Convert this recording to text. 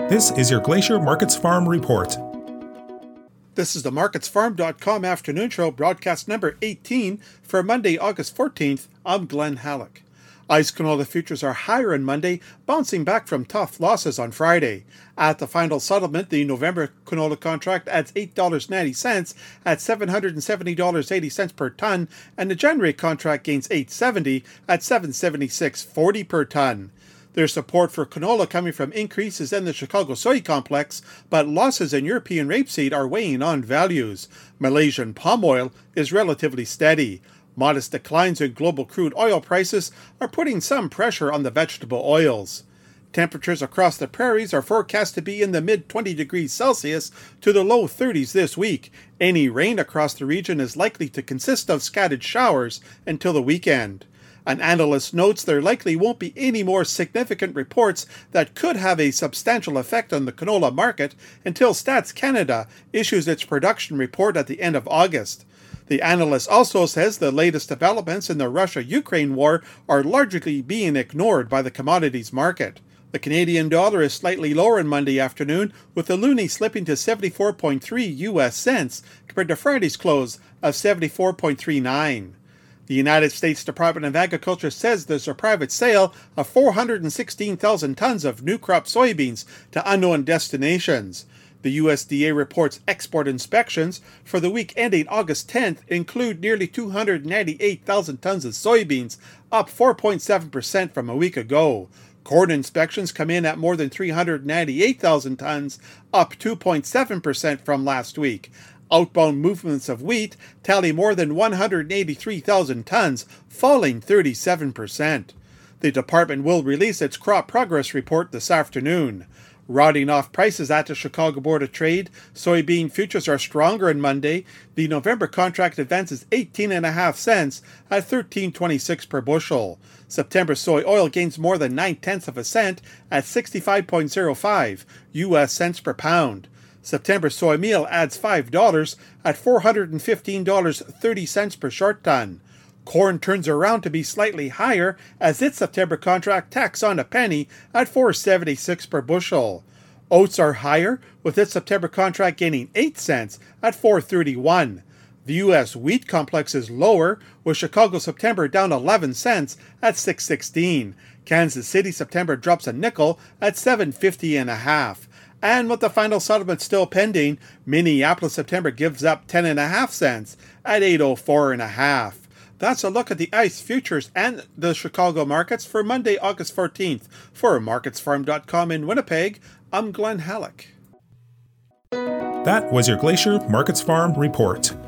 This is your Glacier Markets Farm Report. This is the MarketsFarm.com afternoon show, broadcast number 18 for Monday, August 14th. I'm Glenn Halleck. ICE canola futures are higher on Monday, bouncing back from tough losses on Friday. At the final settlement, the November canola contract adds $8.90 at $770.80 per ton, and the January contract gains $8.70 at $776.40 per ton. There's support for canola coming from increases in the Chicago soy complex, but losses in European rapeseed are weighing on values. Malaysian palm oil is relatively steady. Modest declines in global crude oil prices are putting some pressure on the vegetable oils. Temperatures across the prairies are forecast to be in the mid-20 degrees Celsius to the low 30s this week. Any rain across the region is likely to consist of scattered showers until the weekend. An analyst notes there likely won't be any more significant reports that could have a substantial effect on the canola market until Stats Canada issues its production report at the end of August. The analyst also says the latest developments in the Russia-Ukraine war are largely being ignored by the commodities market. The Canadian dollar is slightly lower on Monday afternoon, with the loonie slipping to 74.3 US cents compared to Friday's close of 74.39. The United States Department of Agriculture says there's a private sale of 416,000 tons of new crop soybeans to unknown destinations. The USDA reports export inspections for the week ending August 10th include nearly 298,000 tons of soybeans, up 4.7% from a week ago. Corn inspections come in at more than 398,000 tons, up 2.7% from last week. Outbound movements of wheat tally more than 183,000 tons, falling 37%. The department will release its crop progress report this afternoon. Rounding off prices at the Chicago Board of Trade, soybean futures are stronger on Monday. The November contract advances 18.5 cents at $13.26 per bushel. September soy oil gains more than 9/10 of a cent at 65.05 US cents per pound. September soy meal adds $5 at $415.30 per short ton. Corn turns around to be slightly higher as its September contract tacks on a penny at $4.76 per bushel. Oats are higher, with its September contract gaining 8 cents at $4.31. The U.S. wheat complex is lower, with Chicago September down 11 cents at $6.16. Kansas City September drops a nickel at $7.50.5. And with the final settlement still pending, Minneapolis September gives up 10.5 cents at $8.04.5. That's a look at the ICE futures and the Chicago markets for Monday, August 14th. For MarketsFarm.com in Winnipeg, I'm Glenn Halleck. That was your Glacier Markets Farm Report.